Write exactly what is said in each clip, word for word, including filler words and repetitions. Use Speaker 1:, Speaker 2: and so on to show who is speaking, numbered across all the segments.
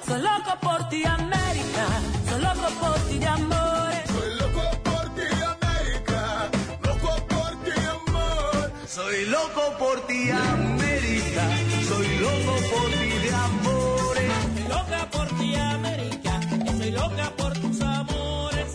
Speaker 1: Soy loco por ti, América. Soy loco por ti de amores.
Speaker 2: Soy loco por ti, América. Loco por ti, amor.
Speaker 3: Soy loco por ti, América. Soy loco por ti de amores.
Speaker 1: Soy loca por ti, América. Soy loca por tus amores.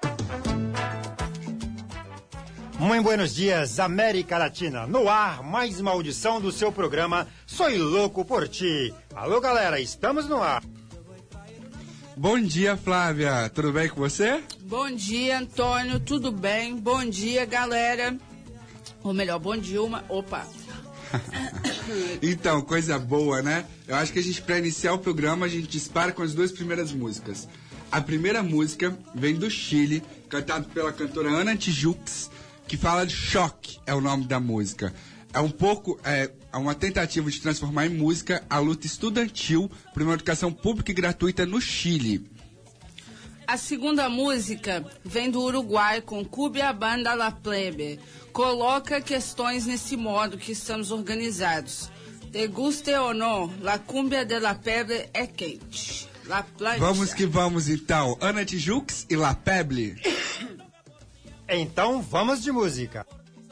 Speaker 4: Muito buenos dias, América Latina. No ar, mais uma audição do seu programa Soy Louco por Ti. Alô, galera, estamos no ar.
Speaker 5: Bom dia, Flávia. Tudo bem com você?
Speaker 6: Bom dia, Antônio. Tudo bem? Bom dia, galera. Ou melhor, bom dia, uma... Opa.
Speaker 5: Então, coisa boa, né? Eu acho que a gente, pra iniciar o programa, a gente dispara com as duas primeiras músicas. A primeira música vem do Chile, cantada pela cantora Ana Tijoux, que fala de choque, é o nome da música. É um pouco, é, é uma tentativa de transformar em música a luta estudantil por uma educação pública e gratuita no Chile.
Speaker 6: A segunda música vem do Uruguai com Cumbia Banda La Plebe. Coloca questões nesse modo que estamos organizados. Te guste ou não, la cumbia de la Plebe é quente. La plancha.
Speaker 5: Vamos que vamos então, Ana Tijoux e La Plebe.
Speaker 4: Então vamos de música.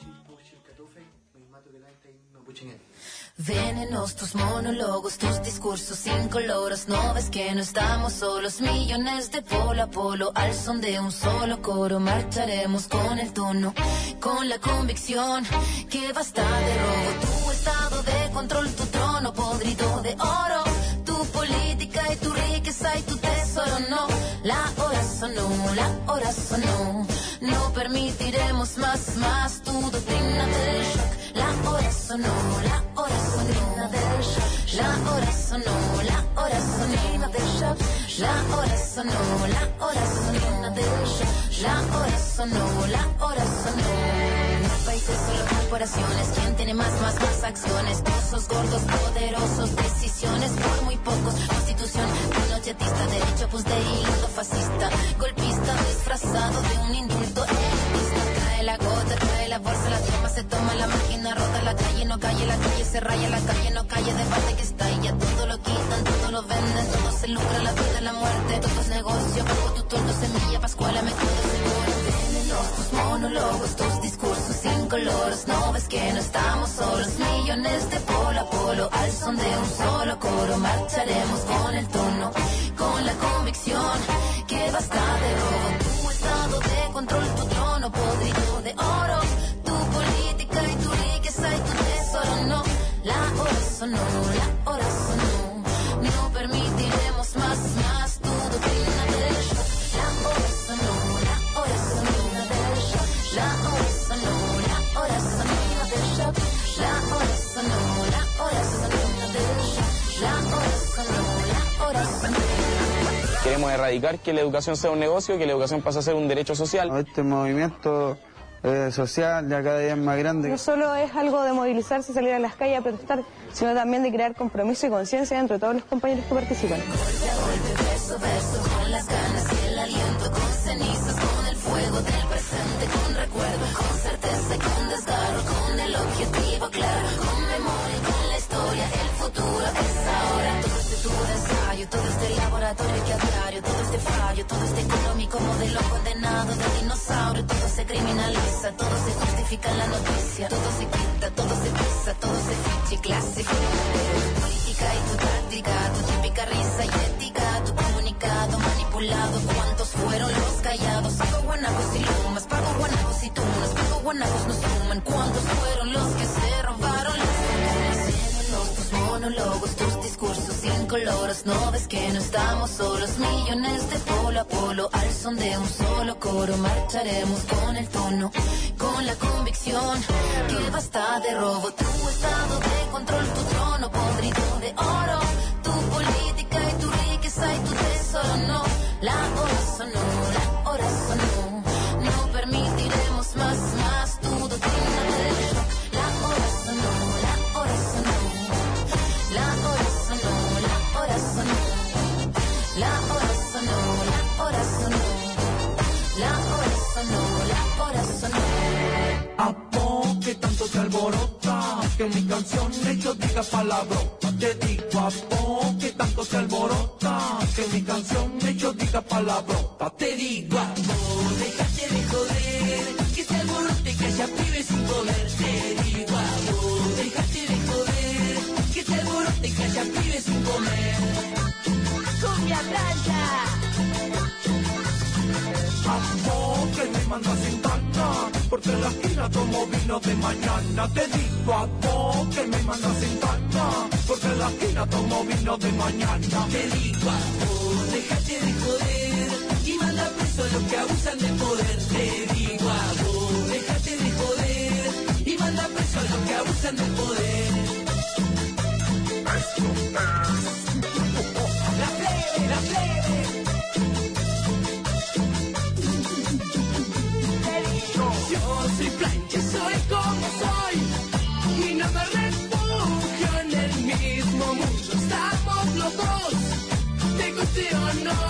Speaker 7: Venenos tus monólogos, tus discursos incoloros. No ves que no estamos solos, millones de polo a polo. Al son de un solo coro marcharemos con el tono, con la convicción que basta de robo. Tu estado de control, tu trono podrido de oro. Tu política y tu riqueza y tu tesoro, no. La hora sonó, la hora sonó. No permitiremos más, más tu doctrina del shock. La hora sonó, la hora sonó del shock. La hora sonó, la hora sonó del shock. La hora sonó, la hora sonó del shock. La hora sonó, la hora sonó. No países, solo corporaciones. ¿Quién tiene más, más, más acciones? Pozos gordos, poderosos, decisiones por muy pocos. Constitución pinochetista, derecho pues de hilo fascista. Golpista disfrazado de un indulto elitista. Trae la gota, trae la bolsa, la toma, se toma la máquina, rota la calle, no calle, la calle se raya, la calle no calle, debate que está y ya todo lo quitan, todo lo venden, todo se lucra, la vida, la muerte, todo es negocio, bajo tu tordo, semilla, pascuala, me cuido seguro. Venenos tus monólogos, tus discursos incoloros, no ves que no estamos solos, millones de polo a polo, al son de un solo coro, marcharemos con el tono, con la convicción que basta de robo. Tu estado de control, tu trono podrido de oro, tu política y tu riqueza y tu tesoro, no. La hora sonó, la hora sonó. No permitiremos más, más tu doctrina del shock. La hora sonó, la hora sonó del shock. La hora sonó, la hora sonó del shock. La hora sonó, la hora sonó del shock. La hora sonó, la hora sonó.
Speaker 8: Queremos erradicar que la educación sea un negocio, que la educación pase a ser un derecho social.
Speaker 9: Este movimiento eh, social ya cada día es más grande.
Speaker 10: No solo es algo de movilizarse y salir a las calles a protestar, sino también de crear compromiso y conciencia entre todos los compañeros que participan.
Speaker 7: Golpe a golpe, verso, verso, con las ganas y el aliento, con cenizas, con el fuego del presente, con recuerdo, con certeza y con desgarro, con el objetivo claro, con memoria, con la historia, el futuro es ahora. Todo este tubo de ensayo, todo este laboratorio que a diario, todo este fallo, todo este económico modelo condenado de dinosaurio, todo se criminaliza, todo se justifica en la noticia, todo se quita, todo se pisa, todo se ficha y clasifica. Pero tu política y tu táctica, tu típica risa y ética, tu comunicado manipulado, ¿cuántos fueron los callados? Pago guanacos y lumas, pago guanacos y tunas, pago guanacos no suman, ¿cuántos fueron los que se robaron las fortunas? Tus monólogos, tus discursos incoloros, no ves que no estamos solos, millones de polo a polo, al son de un solo coro, marcharemos con el tono, con la convicción que basta de robo. Tu estado de control, tu trono podrido de oro, tu política y tu riqueza y tu tesoro, no. La hora sonó, la hora sonó, no permitiremos más, más tu doctrina del shock. La hora sonó, la hora sonó. La hora sonó, la hora sonó. La hora sonó, la hora sonó. La hora sonó, la hora sonó.
Speaker 3: ¿A poco que tanto te alborota? Que mi canción de yo diga palabrotas. Te digo, ¿a poco que tanto te alborota?
Speaker 1: que mi canción yo diga palabrota. Te digo amor, déjate de joder, que se alborote, que haya pibes sin poder. Te digo amor, déjate de joder, que se alborote, que haya pibes sin comer. Cumbia blanca. Amor, que me manda sin ganas, porque en la esquina tomo vino de mañana. Te digo amor, que me manda sin ganas, porque en la esquina tomo vino de mañana. Te digo amor, déjate de joder y manda preso a los que abusan de poder. Te digo amor, déjate de joder y manda preso a los que abusan de poder. La plebe, la plebe. Yo soy plancha, soy como soy y no me refugio en el mismo mundo. Estamos los dos, te guste o no.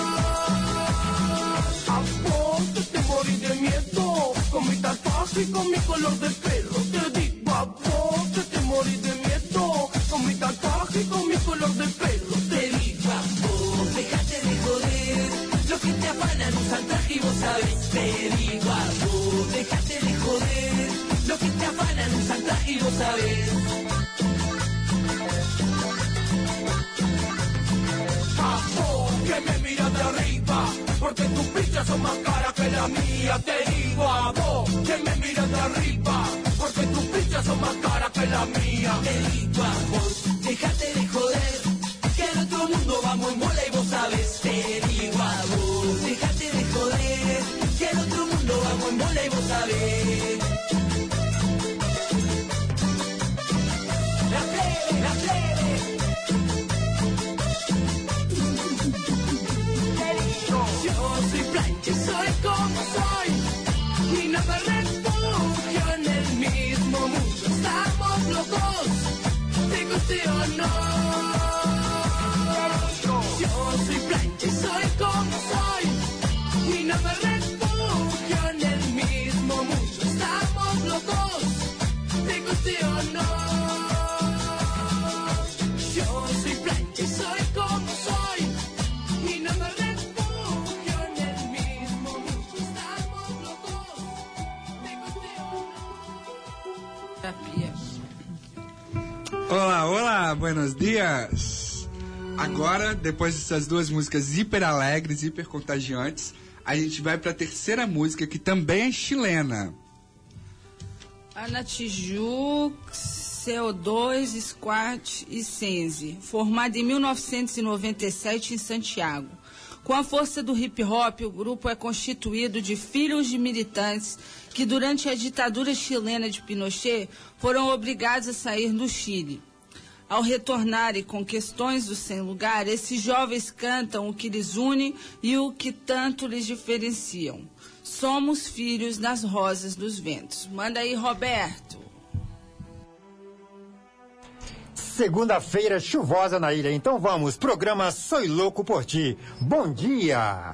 Speaker 1: ¿A vos te morí de miedo? Con mi tatuaje y con mi color de pelo. Te digo a vos que te morí de miedo. Con mi tatuaje y con mi color de pelo. Te digo a vos, déjate de joder. Los que te afanan usan traje y vos sabes. Te digo a vos, déjate de joder. Los que te afanan usan traje y vos sabes. A vos que me miras de arriba, porque tus pichas son más caras que la mía. Te digo a vos que me miras de arriba, porque tus pichas son más caras que la mía. Te digo a vos, déjate de joder, que en otro mundo vamos en bola y vos sabes. Te digo a vos, déjate de joder, que en otro mundo vamos en bola y vos sabés. La plebe, la plebe. Yo soy plancha, soy como soy y no me refugio en el mismo mundo. Estamos los dos, te guste o no. Yo soy plancha, soy como soy y no me refugio en el mismo mundo. Estamos los dos, te guste o no. Yo soy plancha, soy como soy y no me refugio en el mismo mundo. Estamos los dos, te guste o no.
Speaker 5: Olá, olá, buenos dias! Agora, depois dessas duas músicas hiper alegres, hiper contagiantes, a gente vai para a terceira música, que também é chilena.
Speaker 6: Ana Tijoux, C O dois, Squat e Senzi, formada em mil novecentos e noventa e sete em Santiago. Com a força do hip-hop, o grupo é constituído de filhos de militantes que, durante a ditadura chilena de Pinochet, foram obrigados a sair do Chile. Ao retornarem com questões do sem lugar, esses jovens cantam o que lhes une e o que tanto lhes diferenciam. Somos filhos das rosas dos ventos. Manda aí, Roberto.
Speaker 4: Segunda-feira chuvosa na ilha, então vamos, programa Soy Louco por Ti. Bom dia!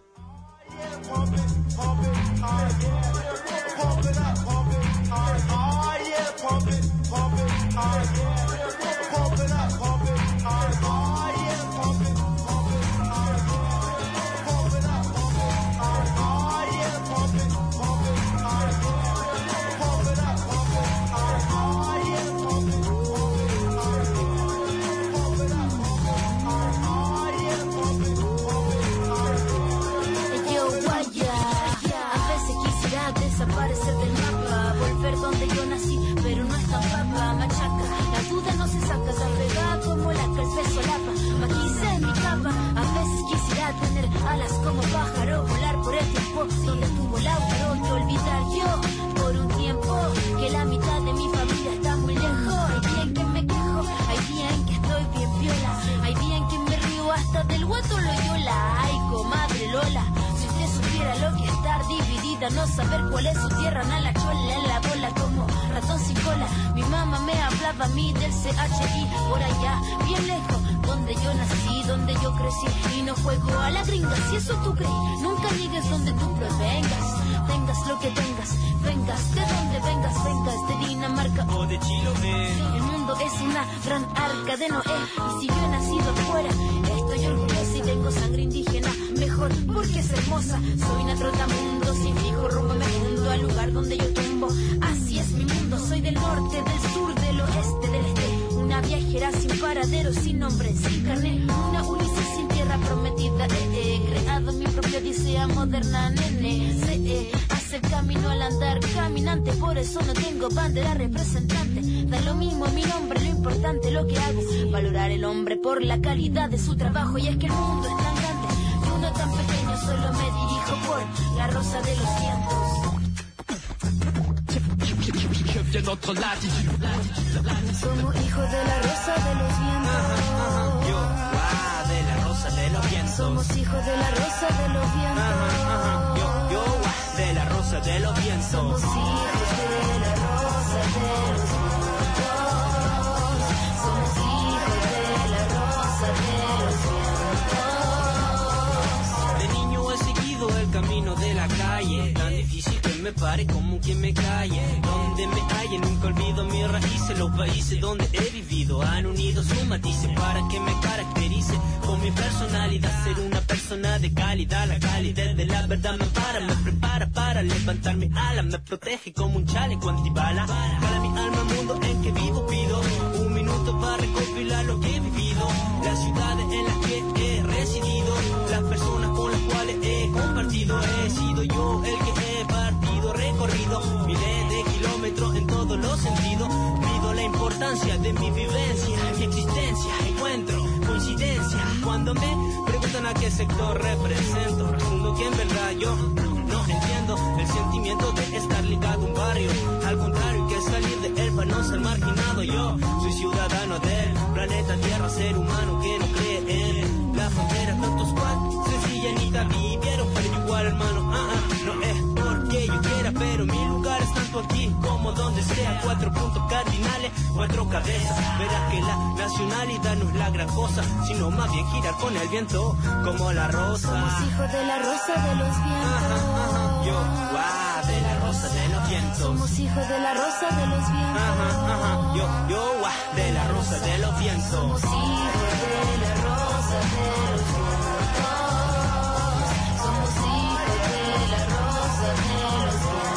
Speaker 7: Desaparecer del mapa, volver donde yo nací, pero no es tan papa, machaca, la duda no se saca, se apega como la que el peso lapa, maquiza en mi capa, a veces quisiera tener alas como pájaro, volar por el tiempo, donde tuvo Lautaro, y olvidar yo, por un tiempo, que la mitad de mi familia está muy lejos, hay día en que me quejo, hay día en que estoy bien viola, hay día en que me río hasta del guato Loyola, ay comadre Lola, si usted supiera lo que es estar dividida, no saber cuál es su tierra, na la chola en la bola como ratón sin cola. Mi mamá me hablaba a mí del C H I, por allá, bien lejos, donde yo nací, donde yo crecí, y no juego a la gringa, si eso tú crees, nunca niegues donde tú provengas, tengas lo que tengas, vengas, de donde vengas, vengas, de Dinamarca o de Chile. El mundo es una gran arca de Noé, y si yo he nacido afuera, estoy orgullosa y de mejor porque es hermosa. Soy una trotamundo sin fijo rumbo, me hundo al lugar donde yo tumbo. Así es mi mundo, soy del norte, del sur, del oeste, del este. Una viajera sin paradero, sin nombre, sin carnet. Una Ulises sin tierra prometida. He, he creado mi propia odisea moderna, nene. Sé eh, hacer camino al andar, caminante. Por eso no tengo bandera representante. Da lo mismo mi nombre, lo importante lo que hago. Valorar el hombre por la calidad de su trabajo. Y es que el mundo es tan grande y uno tan pequeño. Solo me dirijo por la rosa de los vientos. Somos hijos de la rosa de los vientos.
Speaker 11: Yo, ah, de la rosa de los vientos.
Speaker 7: Somos hijos de la rosa de los vientos.
Speaker 11: Yo, yo, ah, de la rosa de los vientos.
Speaker 7: Somos hijos de la rosa de los vientos. Somos hijos de la rosa de los vientos.
Speaker 11: De niño he seguido el camino de la calle, tan difícil que me pare como quien me calle. Donde me halle nunca olvido mis raíces, los países donde he vivido han unido sus matices para que me caracterice con mi personalidad, ser una persona de calidad. La calidad de la verdad me para, me prepara para levantar mi ala, me protege como un chaleco antibala. Para mi alma el mundo en que vivo pido un minuto para recopilar lo que he vivido, las ciudades en las que he residido, las personas con las cuales he compartido. He sido yo el que he partido, recorrido miles de kilómetros en todos los sentidos. Pido la importancia de mi vivencia, mi existencia, encuentro coincidencia. Cuando me preguntan a qué sector represento, respondo que en verdad yo no entiendo el sentimiento de estar ligado a un barrio. Al contrario que salir de él para no ser marginado. Yo soy ciudadano del planeta Tierra, ser humano que no cree en las fronteras. Tantos cual sencillanita vivieron, pero igual hermano, ah, ah, no es porque yo quiera, pero mi lugar es tanto aquí como donde sea. Cuatro puntos cardinales, cuatro cabezas. Verás que la nacionalidad no es la gran cosa, sino más bien girar con el viento como la rosa.
Speaker 7: Somos hijos de la rosa de los vientos.
Speaker 11: Ajá, ajá. Yo, ah, de la rosa de los vientos.
Speaker 7: Somos hijos de la rosa de los vientos.
Speaker 11: Ajá, ajá. Yo, yo, ah, de la rosa de los vientos.
Speaker 7: Somos hijos de la rosa de los vientos. Somos hijos de la rosa de los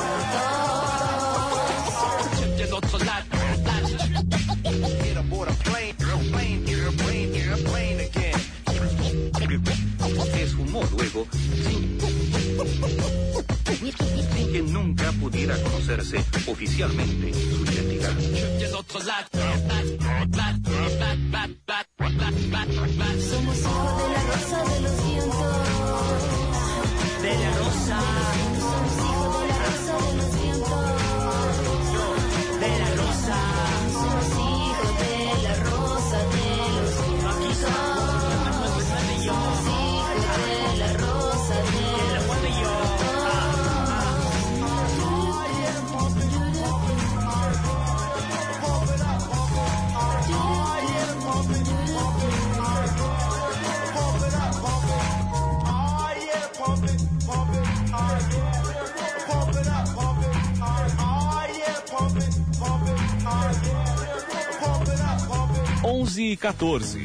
Speaker 7: vientos.
Speaker 11: Del otro lado.
Speaker 3: Get aboard a plane, airplane, airplane, airplane again. Es humor luego, sin, sin que nunca pudiera conocerse oficialmente su identidad.
Speaker 11: Del otro lado.
Speaker 7: Somos hijos de la rosa de los vientos.
Speaker 11: De la rosa.
Speaker 7: Somos hijos de la rosa de los vientos.
Speaker 11: De la rosa.
Speaker 7: Somos hijos de la rosa de los vientos.
Speaker 11: Aquí somos.
Speaker 7: Somos hijos de la rosa de los
Speaker 12: onze e quatorze.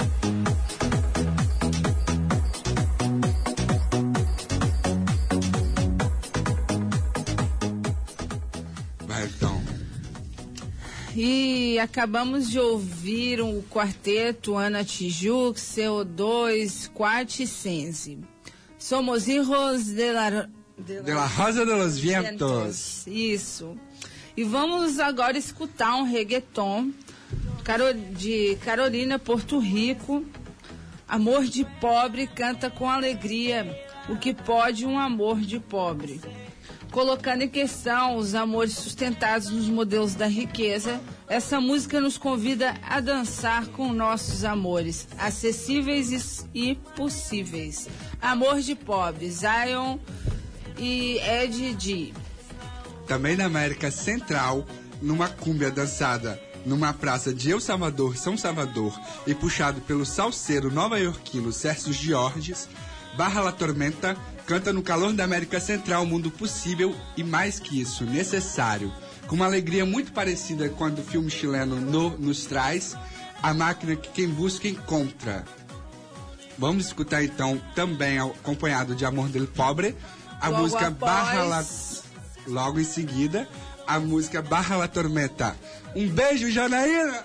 Speaker 5: Vai, então.
Speaker 6: E acabamos de ouvir o quarteto Ana Tijoux, C O dois, Quat e Sense. Somos hijos de la, de
Speaker 5: De la Rosa de los Vientos.
Speaker 6: Isso. E vamos agora escutar um reggaeton Caro- de Carolina, Porto Rico. Amor de pobre canta com alegria o que pode um amor de pobre. Colocando em questão os amores sustentados nos modelos da riqueza, essa música nos convida a dançar com nossos amores, acessíveis e possíveis. Amor de pobre, Zion e Ed G.
Speaker 5: Também na América Central, numa cúmbia dançada numa praça de El Salvador, São Salvador, e puxado pelo salseiro nova-iorquino Sérgio Georges, Barra La Tormenta canta no calor da América Central o mundo possível e, mais que isso, necessário. Com uma alegria muito parecida com a do filme chileno No nos traz, a máquina que quem busca encontra. Vamos escutar então, também acompanhado de Amor del Pobre, a
Speaker 6: Logo
Speaker 5: música
Speaker 6: após.
Speaker 5: Barra La... Logo em seguida, a música Barra La Tormenta. Um beijo, Janaína!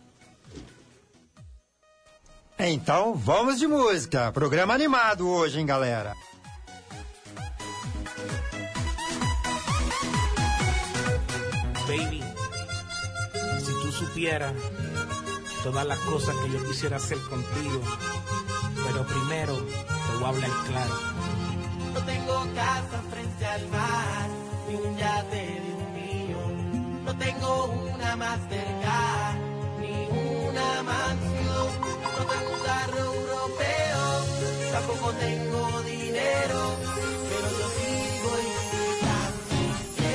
Speaker 4: Então, vamos de música. Programa animado hoje, hein, galera?
Speaker 13: Baby, si tú supieras todas las cosas que yo quisiera hacer contigo, pero primero te voy a hablar claro.
Speaker 14: No tengo casa frente al mar, ni un yate de un millón. No tengo una Mastercard, ni una mansión. No tengo un carro europeo, tampoco tengo dinero, pero yo sigo invitándote.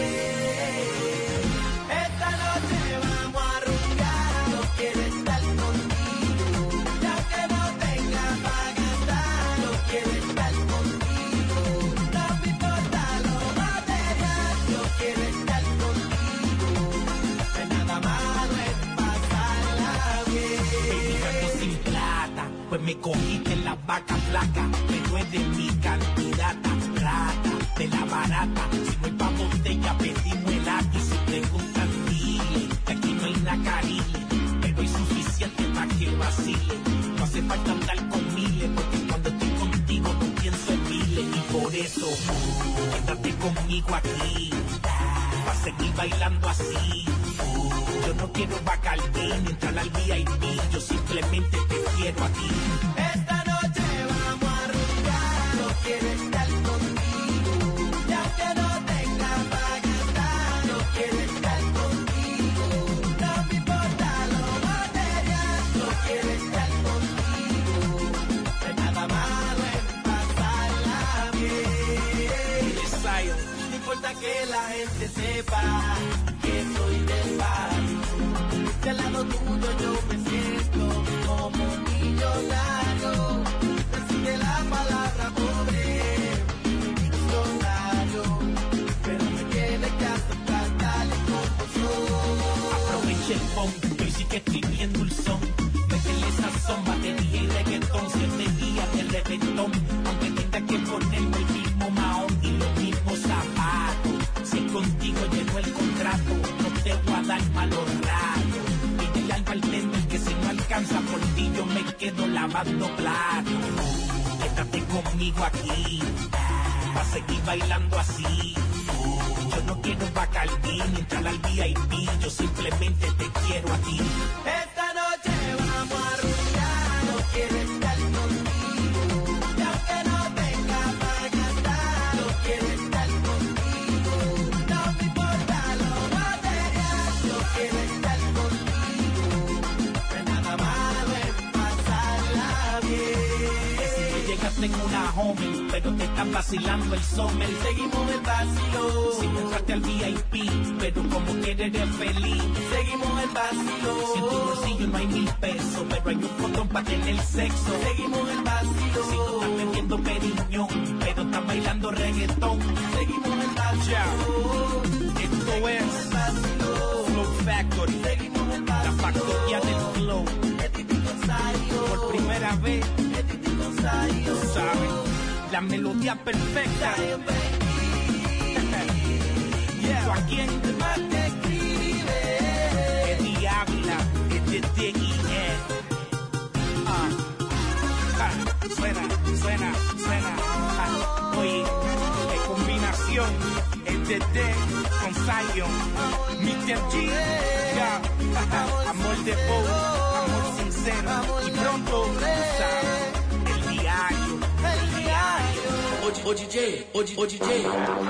Speaker 14: Esta noche vamos a rumbear, yo quiero estar contigo. Ya que no tenga para gastar, yo quiero estar contigo. No me importa lo material, yo quiero estar contigo. No hay nada malo en pasarla bien.
Speaker 13: Baby, ando sin plata, pues me cogiste en la vaca flaca, pero es de mi candidata, rata, de la barata. Si no hay pa' botella, pedimos el aquí. Si preguntan, dile, que aquí no hay nacarile, pero hay suficiente para que vacile. No hace falta andar con miles, porque cuando estoy contigo no pienso en miles. Y por eso, quédate conmigo aquí, pa' seguir bailando así. Yo no quiero Bacardí ni entrar al V I P, yo simplemente te quiero a ti.
Speaker 14: Esta noche vamos a rumbear, yo quiero estar contigo. Ya que no tenga para gastar, yo quiero estar contigo. No me importa lo material, yo quiero estar contigo. No hay nada malo en pasarla bien.
Speaker 13: Ensayo.
Speaker 14: No importa que la gente sepa que soy del barrio. De al lado tuyo yo me siento como un millonario. Recibe la palabra pobre, diccionario, pero me tiene que aceptar tal y como soy.
Speaker 13: Aproveche el phone, que hoy sí que estoy viendo el son. Métele esa son, batería y reggaetón, siete días de reventón. Aunque tenga que ponerme el mismo mahón y los mismos zapatos. Si contigo llegó el contrato, no te voy a dar malos ratos. Pídele al bartender que si no alcanza por ti yo me quedo lavando platos. Quédate conmigo aquí, pa' seguir bailando así. Yo no quiero Bacardí ni entrar al V I P, yo simplemente te quiero a ti.
Speaker 14: Esta noche vamos a rumbear, yo quiero estar contigo. Y aunque no tenga para gastar, yo quiero estar contigo. No me importa lo material, yo quiero estar contigo. No hay nada malo en pasarla bien.
Speaker 13: Que si tú llegaste en una home, pero te estás vacilando el summer.
Speaker 14: Seguimos el vacilo.
Speaker 13: Si no entraste al V I P, pero como quieres eres feliz.
Speaker 14: Seguimos el vacilo.
Speaker 13: Si en tu bolsillo no hay mil pesos, pero hay un condón para tener sexo.
Speaker 14: Seguimos el vacilo.
Speaker 13: Si no estás bebiendo periñón, pero estás bailando reggaetón.
Speaker 14: Seguimos el vacilo.
Speaker 13: Esto es Flow Factory,
Speaker 14: Seguimos el vacilo.
Speaker 13: la factoría del flow. Por primera vez, tú sabes, la melodía perfecta. ¿Tú a quién
Speaker 14: más te escribe?
Speaker 13: Eddie Ávila, este D I E. Ah, ah, suena, suena, suena. Ah, oye, qué combinación. Este D con Zion, mister G, ya. Ah, amor de pobre, amor sincero. Y pronto, tú sabes, el diario, el diario.
Speaker 14: Ô, ô D J, ô, ô D J.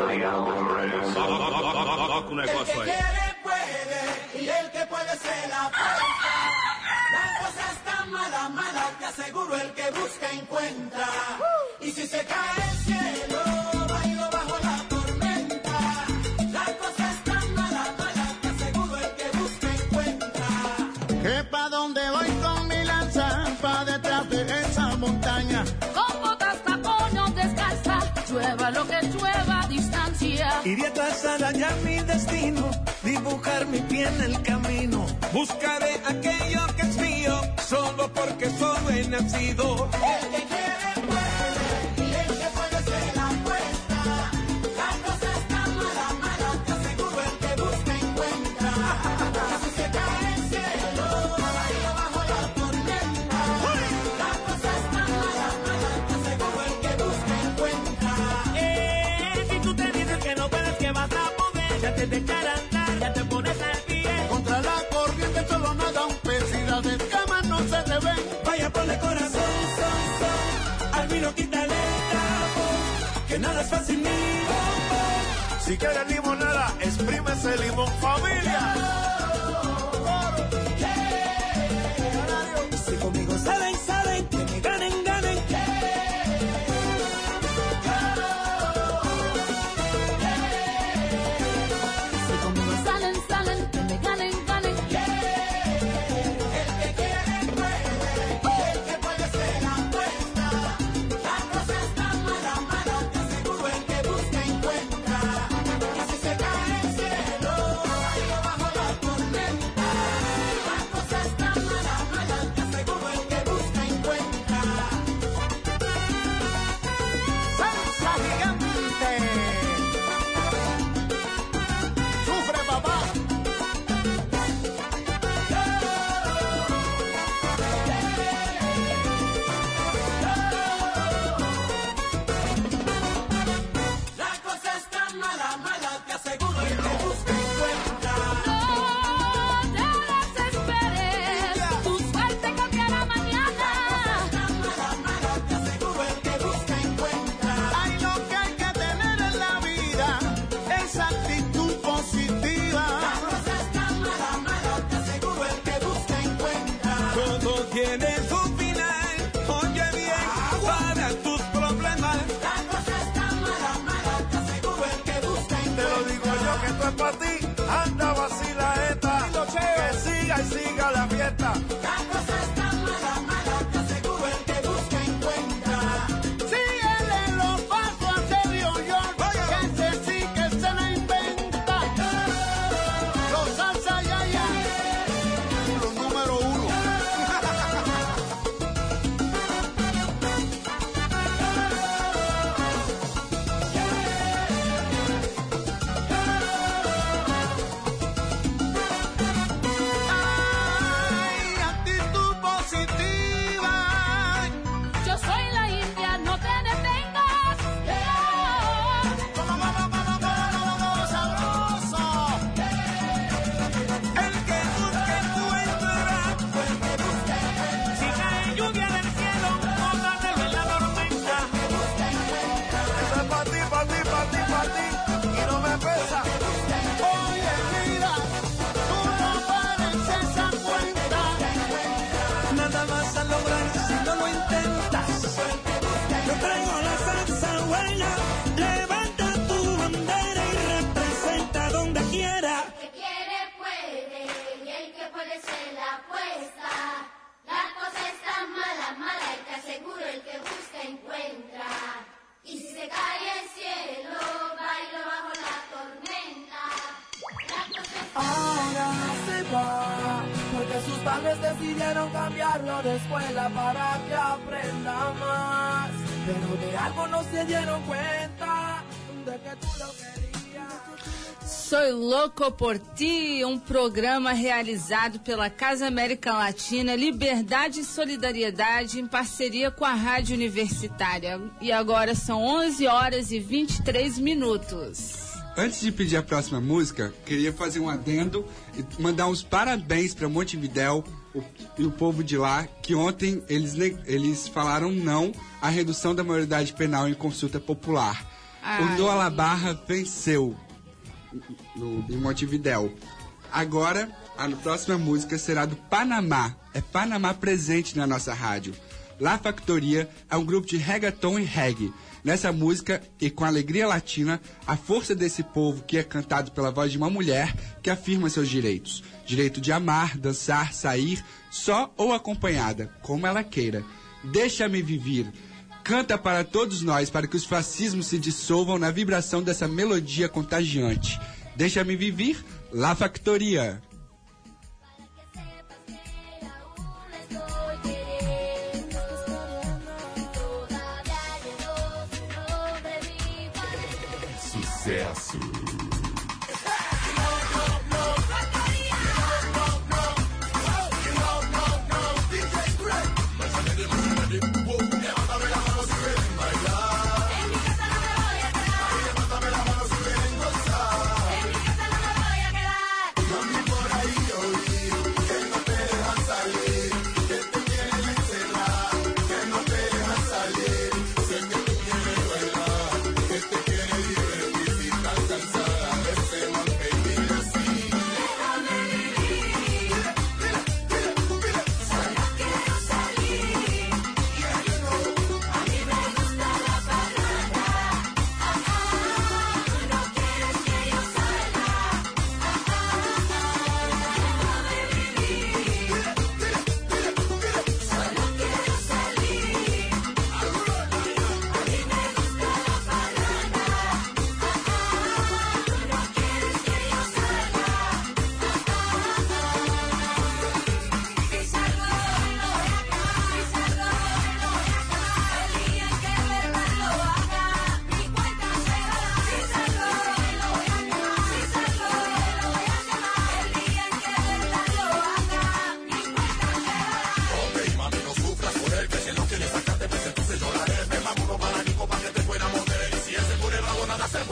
Speaker 12: Toca o negócio aí.
Speaker 14: Quiere, puede, y el que puede se la apuesta. La cosa está mala, mala, te aseguro el que busca encuentra. Y si se cae el cielo, bailo bajo la tormenta. La cosa está mala, mala, te aseguro el que busca encuentra.
Speaker 2: Que pa' dónde voy con mi lanza, pa' detrás de esa montaña.
Speaker 15: Con botas, tacones, descalza, llueva lo que llueva a distancia.
Speaker 16: Iré a trazar allá mi destino, dibujar mi pie en el camino. Buscaré aquello que es mío, solo porque solo he nacido.
Speaker 14: El que
Speaker 16: vino quítale el trapo, que nada es fácil ni bombón.
Speaker 17: Si quieres limonada, exprime ese limón, familia.
Speaker 16: Si conmigo saben, saben, que me ganen, ganen.
Speaker 15: Si conmigo salen, salen, que me ganen, ganen.
Speaker 14: El que quiere puede, el que puede se la cuenta. La cosa está mala, mala, te aseguro el que busca encuentra. Y si se cae el cielo, bailo bajo la tormenta. La cosa está mala, mala, te aseguro el que busca encuentra.
Speaker 2: Salsa gigante. Sufre, papá.
Speaker 14: La cosa está mala, mala, te aseguro el que busca encuentra.
Speaker 15: No te desesperes, tu suerte cambiará mañana.
Speaker 14: Está mala, mala, te aseguro el que busca encuentra.
Speaker 2: Hay lo que hay que tener en la vida, esa actitud positiva.
Speaker 14: La cosa está mala, mala, te aseguro el que busca encuentra.
Speaker 16: Todo tiene su final, oye bien, para tus problemas.
Speaker 14: La cosa está mala, mala, te aseguro el que busca
Speaker 17: Te
Speaker 14: encuentra.
Speaker 17: lo digo yo que esto es para ti. Anda, vacila esta. Que siga y siga la fiesta.
Speaker 14: La cosa está mala, mala, te aseguro el que busca encuentra.
Speaker 2: Síguele los pasos a Sergio York, que ese sí que se la inventa. Los salsa yaya, los número uno. Ay, actitud positiva.
Speaker 15: Yo soy la India, no te detengas.
Speaker 2: Vamos, vamos, vamos, vamos, vamos, sabroso.
Speaker 16: El que busque encuentra, si cae lluvia del cielo, póngatelo en la tormenta.
Speaker 17: Eso es para ti, para ti, para ti, para ti. Y no me pesa.
Speaker 2: Oye, mira, tú no pareces esa cuenta.
Speaker 16: Nada vas a lograr si no lo intentas. Yo traigo la salsa buena, levanta tu bandera y representa donde quiera.
Speaker 7: El que quiere puede, y el que puede se la apuesta. La cosa está mala, mala, y te aseguro el que busca encuentra. Y si se cae el cielo, bailo bajo la tormenta. La cosa está
Speaker 14: Ahora se va, porque sus padres decidieron cambiarlo de escuela para que aprenda más. Pero de algo no se dieron cuenta, de que tú lo querías.
Speaker 6: Soy Louco por Ti, um programa realizado pela Casa América Latina, Liberdade e Solidariedade, em parceria com a Rádio Universitária. E agora são onze horas e vinte e três minutos.
Speaker 5: Antes de pedir a próxima música, queria fazer um adendo e mandar uns parabéns para Montevidéu o- e o povo de lá, que ontem eles, ne- eles falaram não à redução da maioridade penal em consulta popular.
Speaker 6: Ai.
Speaker 5: O No Alabarra venceu no, em Montevidéu. Agora, a próxima música será do Panamá. É Panamá presente na nossa rádio. La Factoria é um grupo de reggaeton e reggae. Nessa música, e com alegria latina, a força desse povo que é cantado pela voz de uma mulher que afirma seus direitos. Direito de amar, dançar, sair, só ou acompanhada, como ela queira. Deixa-me viver. Canta para todos nós, para que os fascismos se dissolvam na vibração dessa melodia contagiante. Deixa-me viver, La Factoria.
Speaker 1: Sucesso.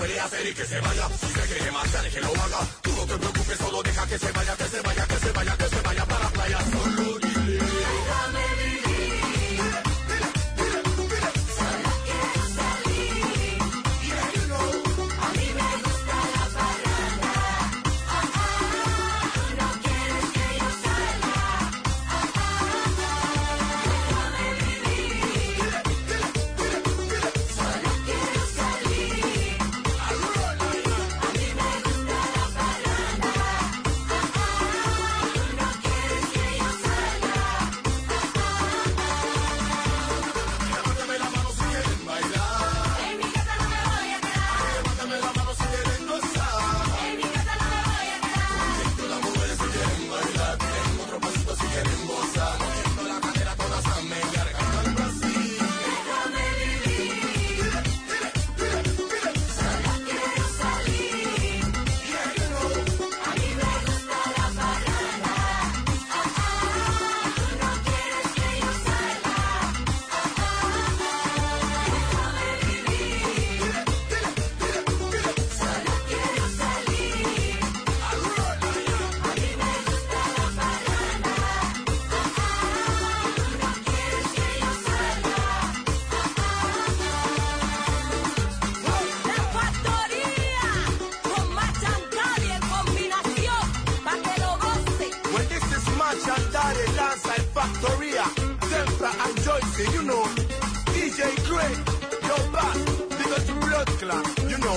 Speaker 1: puede hacer y que se vaya. Si se quiere marchar, que lo haga. Tú no te preocupes, solo deja que se vaya, que se vaya, que se vaya, que se vaya para la playa. Solo dile. Déjame vivir. Solo quiero salir. Yeah, you know. A mí me gusta la parranda. Ah, ah, tú no quieres que yo salga. Ah, ah, déjame vivir. Solo quiero salir. A mí me gusta la parranda. Ah, ah, tú no quieres que yo salga. Levántame la mano si quieren bailar. En mi casa no me voy a quedar. Levántame la mano si quieren gozar. En mi casa no me voy a quedar. Todas las mujeres si quieren bailar. En otro pasito si quieren gozar. Moviendo la cadera todas a menear, cantando así. Déjame vivir. Solo quiero salir. Yeah, you know. A mí me gusta la parranda. Ah, ah, tú no quieres que yo salga. Ah, ah, déjame vivir. Solo quiero salir. A mí me gusta la parranda. Ah, ah, tú no quieres que yo salga.
Speaker 14: La factoría con Machandari en combinación pa' que lo goce.
Speaker 17: Well, this is Match and Daddy Danza en Factoría. Tempra and Joyce, you know. D J Greg, yo back. Big up to Blood Clot, you know.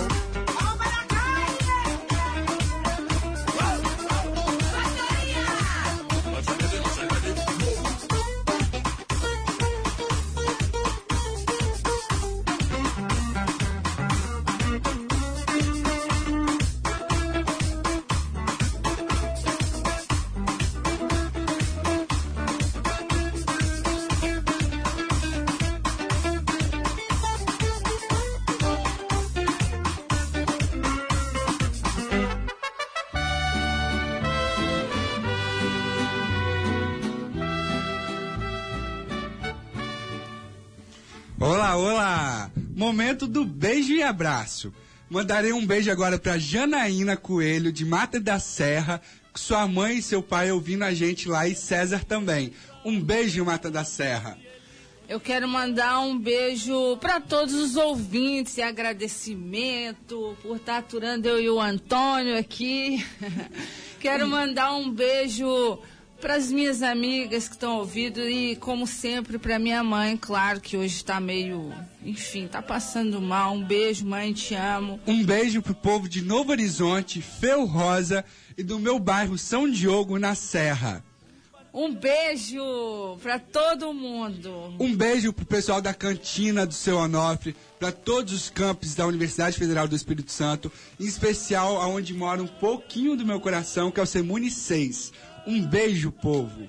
Speaker 5: Olá, olá! Momento do beijo e abraço. Mandarei um beijo agora pra Janaína Coelho, de Mata da Serra, sua mãe e seu pai ouvindo a gente lá, e César também. Um beijo, Mata da Serra.
Speaker 6: Eu quero mandar um beijo para todos os ouvintes e agradecimento por estar aturando eu e o Antônio aqui. Quero mandar um beijo para as minhas amigas que estão ouvindo e, como sempre, para minha mãe, claro, que hoje está meio, enfim, tá passando mal. Um beijo, mãe, te amo.
Speaker 5: Um beijo pro povo de Novo Horizonte, Feu Rosa e do meu bairro São Diogo, na Serra.
Speaker 6: Um beijo para todo mundo.
Speaker 5: Um beijo pro pessoal da cantina do Seu Onofre, para todos os campos da Universidade Federal do Espírito Santo, em especial aonde mora um pouquinho do meu coração, que é o Semune seis. Um beijo, povo.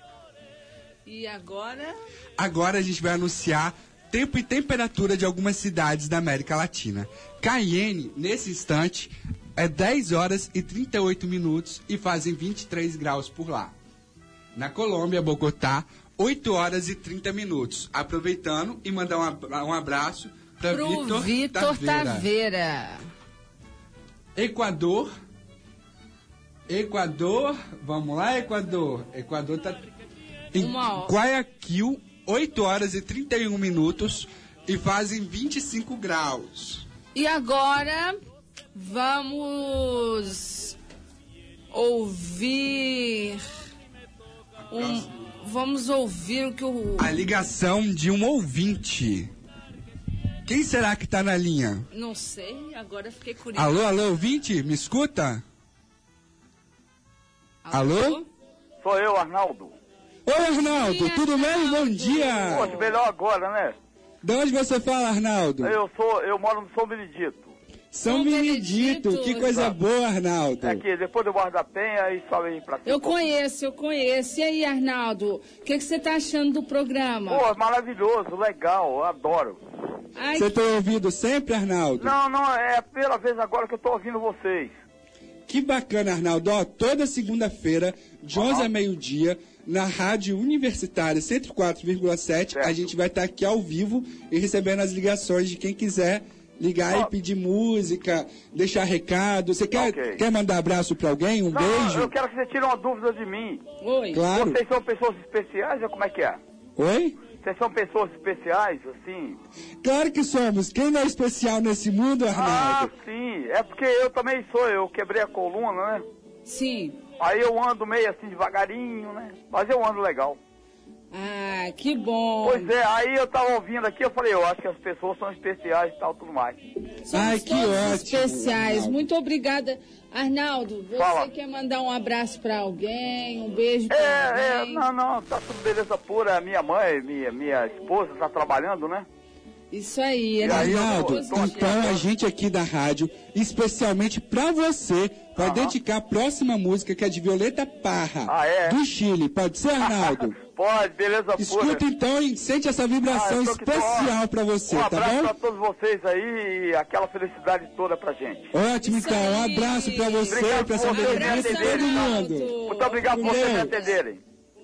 Speaker 6: E agora?
Speaker 5: Agora a gente vai anunciar tempo e temperatura de algumas cidades da América Latina. Cayenne, nesse instante, é dez horas e trinta e oito minutos e fazem vinte e três graus por lá. Na Colômbia, Bogotá, oito horas e trinta minutos. Aproveitando e mandar um abra- um abraço para
Speaker 6: Pro
Speaker 5: Vitor
Speaker 6: Vitor
Speaker 5: Taveira.
Speaker 6: Taveira.
Speaker 5: Equador. Equador. Vamos lá, Equador. Equador tá em
Speaker 6: Uma hora.
Speaker 5: Guayaquil, oito horas e trinta e um minutos e fazem vinte e cinco graus.
Speaker 6: E agora vamos ouvir um, vamos ouvir o que o
Speaker 5: A ligação de um ouvinte. Quem será que tá na linha?
Speaker 6: não sei, agora fiquei curiosa.
Speaker 5: Alô, alô, ouvinte? Me escuta? Alô?
Speaker 18: Sou eu, Arnaldo.
Speaker 5: Oi, Arnaldo, tudo bem? Bom dia!
Speaker 18: Poxa, melhor agora, né?
Speaker 5: De onde você fala, Arnaldo?
Speaker 18: Eu sou, eu moro no São Benedito.
Speaker 5: São Benedito, que coisa boa, Arnaldo.
Speaker 18: É aqui, depois do Barra da Penha, aí só vem pra cá.
Speaker 6: Eu conheço, eu conheço. E aí, Arnaldo, o que que você tá achando do programa?
Speaker 18: Pô, maravilhoso, legal, eu adoro.
Speaker 6: Ai,
Speaker 5: Você tem ouvido sempre, Arnaldo?
Speaker 18: Não, não, é a primeira vez agora que eu tô ouvindo vocês.
Speaker 5: Que bacana, Arnaldo. Ó, toda segunda-feira, de onze a meio-dia, na Rádio Universitária cento e quatro vírgula sete, a gente vai estar aqui ao vivo e recebendo as ligações de quem quiser ligar e pedir música, deixar recado. Você quer,
Speaker 18: Ok.
Speaker 5: quer mandar abraço pra alguém? Um
Speaker 18: Não,
Speaker 5: beijo?
Speaker 18: eu quero que você tire uma dúvida de mim.
Speaker 6: Oi.
Speaker 5: Claro.
Speaker 18: Vocês são pessoas especiais ou como é que é?
Speaker 5: Oi?
Speaker 18: Vocês são pessoas especiais, assim?
Speaker 5: Claro que somos. Quem não é especial nesse mundo,
Speaker 18: Ah,
Speaker 5: Arnaldo?
Speaker 18: sim. É porque eu também sou, eu quebrei a coluna, né?
Speaker 6: Sim.
Speaker 18: Aí eu ando meio assim devagarinho, né? Mas eu ando legal.
Speaker 6: Ah, que bom.
Speaker 18: Pois é, aí eu tava ouvindo aqui, eu falei, eu acho que as pessoas são especiais e tal, tudo mais.
Speaker 6: Somos
Speaker 5: Ai, que
Speaker 6: todos
Speaker 5: ótimo,
Speaker 6: especiais.
Speaker 5: Arnaldo.
Speaker 6: Muito obrigada. Arnaldo, você
Speaker 18: Fala.
Speaker 6: quer mandar um abraço pra alguém, um beijo pra
Speaker 18: É, é,
Speaker 6: alguém?
Speaker 18: não, não, tá tudo beleza pura. Minha mãe, minha, minha esposa tá trabalhando, né?
Speaker 6: Isso aí.
Speaker 18: E aí, eu
Speaker 5: Arnaldo,
Speaker 18: tô- tô aqui
Speaker 5: então
Speaker 18: agora.
Speaker 5: a gente aqui da rádio, especialmente pra você, vai
Speaker 18: Aham.
Speaker 5: dedicar a próxima música, que é de Violeta Parra,
Speaker 18: Ah, é?
Speaker 5: do Chile. Pode ser, Arnaldo?
Speaker 18: Pode, beleza pura.
Speaker 5: Escuta então e sente essa vibração
Speaker 18: Ah, eu tô que tô.
Speaker 5: especial pra você,
Speaker 18: Um
Speaker 5: tá
Speaker 18: abraço
Speaker 5: bom?
Speaker 18: pra todos vocês aí e aquela felicidade toda pra gente.
Speaker 5: Ótimo,
Speaker 6: Isso
Speaker 5: então. Um
Speaker 6: aí.
Speaker 5: abraço pra você,
Speaker 18: Obrigado
Speaker 5: pra
Speaker 18: por
Speaker 5: essa
Speaker 18: vocês me
Speaker 5: delícia de todo
Speaker 18: atenderem.
Speaker 5: mundo.
Speaker 18: Muito obrigado por vocês me
Speaker 5: Deus.
Speaker 18: atenderem.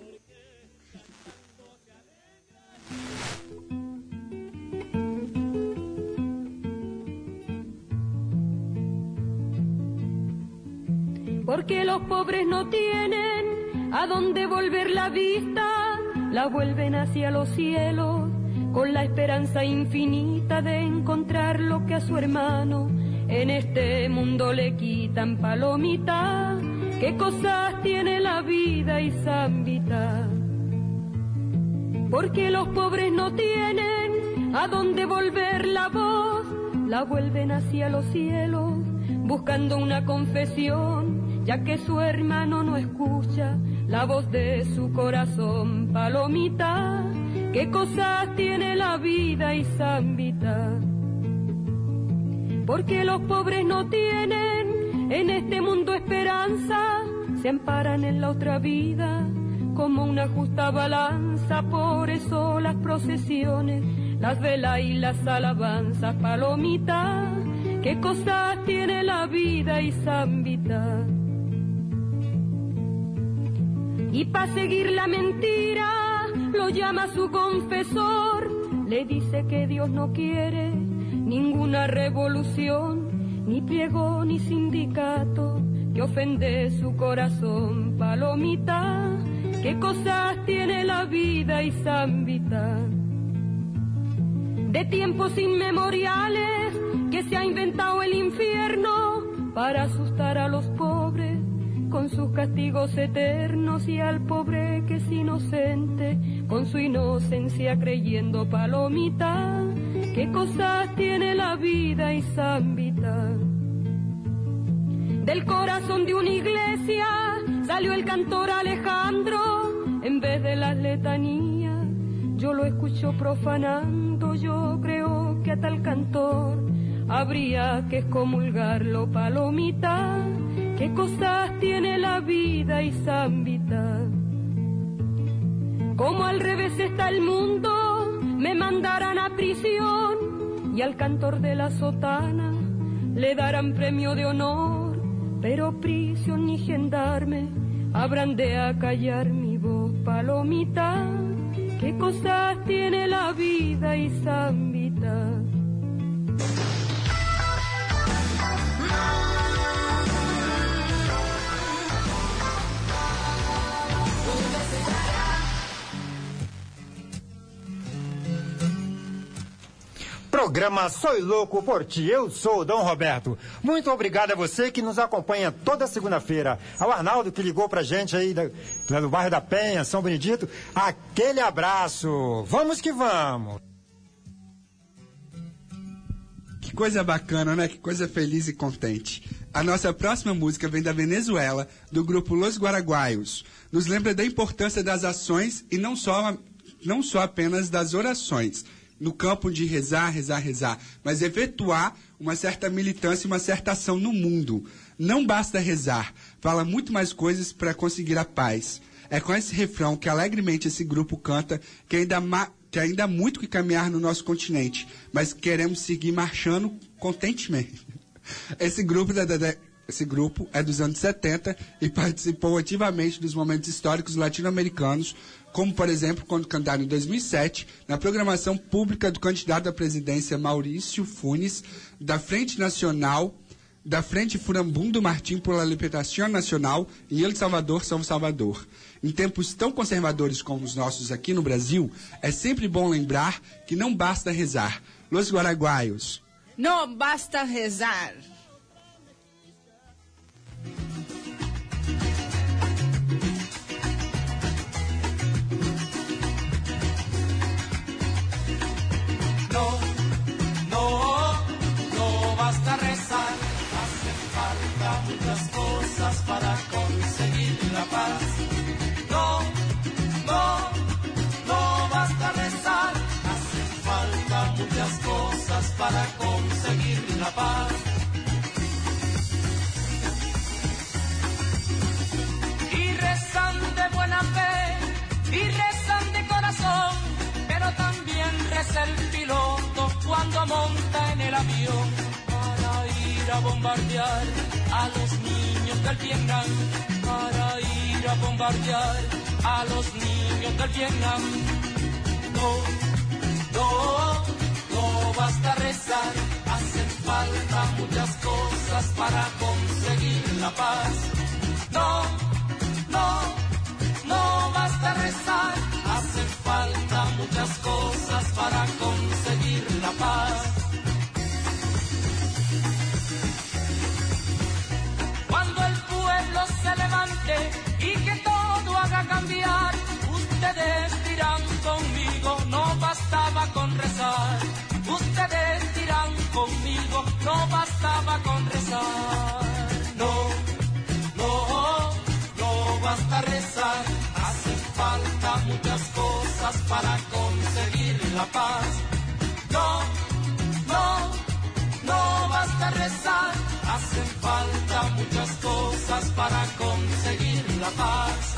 Speaker 19: Porque los pobres no tienen a dónde volver la vista, la vuelven hacia los cielos con la esperanza infinita de encontrar lo que a su hermano en este mundo le quitan. Palomita, qué cosas tiene la vida y zambita. Porque los pobres no tienen a dónde volver la voz, la vuelven hacia los cielos buscando una confesión, ya que su hermano no escucha la voz de su corazón. Palomita, qué cosas tiene la vida y zambita. Porque los pobres no tienen en este mundo esperanza, se amparan en la otra vida como una justa balanza. Por eso las procesiones, las velas y las alabanzas. Palomita, qué cosas tiene la vida y zambita. Y para seguir la mentira lo llama su confesor, le dice que Dios no quiere ninguna revolución, ni pliego ni sindicato que ofende su corazón. Palomita, qué cosas tiene la vida y zambita. De tiempos inmemoriales que se ha inventado el infierno para asustar a los pobres con sus castigos eternos, y al pobre que es inocente con su inocencia creyendo. Palomita, qué cosas tiene la vida y zambita. Del corazón de una iglesia salió el cantor Alejandro, en vez de las letanías yo lo escucho profanando. Yo creo que a tal cantor habría que excomulgarlo. Palomita, qué cosas tiene la vida y zambita. Como al revés está el mundo, me mandarán a prisión, y al cantor de la sotana le darán premio de honor, pero prisión ni gendarme habrán de acallar mi voz. Palomita, qué cosas tiene la vida y zambita.
Speaker 4: Programa Soy Louco por Ti, eu sou o Dom Roberto. Muito obrigado a você que nos acompanha toda segunda-feira. Ao Arnaldo que ligou pra gente aí da, lá do bairro da Penha, São Benedito, aquele abraço. Vamos que vamos.
Speaker 5: Que coisa bacana, né? Que coisa feliz e contente. A nossa próxima música vem da Venezuela, do grupo Los Guaraguaios. Nos lembra da importância das ações e não só, não só apenas das orações, no campo de rezar, rezar, rezar, mas efetuar uma certa militância e uma certa ação no mundo. Não basta rezar, fala muito mais coisas para conseguir a paz. É com esse refrão que alegremente esse grupo canta que ainda, ma que ainda há muito que caminhar no nosso continente, mas queremos seguir marchando contentemente. Esse grupo da, da, esse grupo é dos anos setenta e participou ativamente dos momentos históricos latino-americanos, como, por exemplo, quando cantaram em dois mil e sete, na programação pública do candidato à presidência Maurício Funes, da Frente Nacional, da Frente Furambundo Martim por la Liberación Nacional em El Salvador, São Salvador. Em tempos tão conservadores como os nossos aqui no Brasil, é sempre bom lembrar que não basta rezar. Los Guaraguaios.
Speaker 6: Não basta rezar.
Speaker 1: No, no, no basta rezar. Hacen falta muchas cosas para conseguir la paz. No, no, no basta rezar. Hacen falta muchas cosas para conseguir la paz. Y rezan de buena fe, y rezan de corazón, pero también reza el piloto cuando monta en el avión para ir a bombardear a los niños del Vietnam, para ir a bombardear a los niños del Vietnam. No, no, no basta rezar, hacen falta muchas cosas para conseguir la paz. No, no, no basta rezar, hacen falta muchas cosas para conseguir la paz. Cuando el pueblo se levante y que todo haga cambiar, ustedes dirán conmigo, no bastaba con rezar. Ustedes dirán conmigo, no bastaba con rezar. No, no, no basta rezar, hacen falta muchas cosas para conseguir la paz. No, no, no basta rezar, hacen falta muchas cosas para conseguir la paz.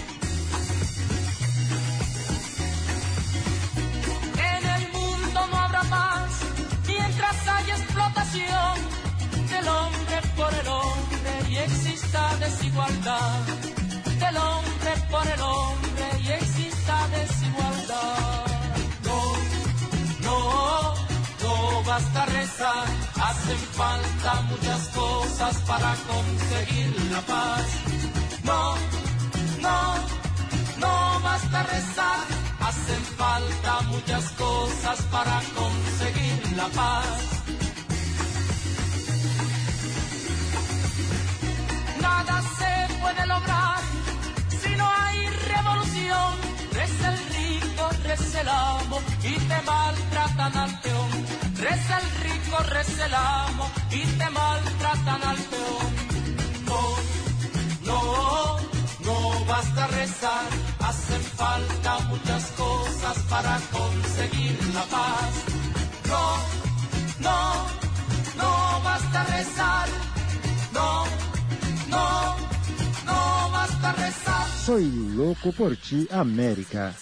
Speaker 1: En el mundo no habrá paz mientras haya explotación del hombre por el hombre y exista desigualdad. Del hombre por el hombre y exista desigualdad. No, no, no basta rezar, hacen falta muchas cosas para conseguir la paz. No, no, no basta rezar, hacen falta muchas cosas para conseguir la paz. Nada se puede lograr si no hay revolución. Reza el rico, reza el amo y te maltratan al peón. Reza el rico, reza el amo y te maltratan al peón. No, no, no basta rezar, hacen falta muchas cosas para conseguir la paz. No, no, no basta rezar, no, no, no basta rezar.
Speaker 4: Soy loco por ti, América.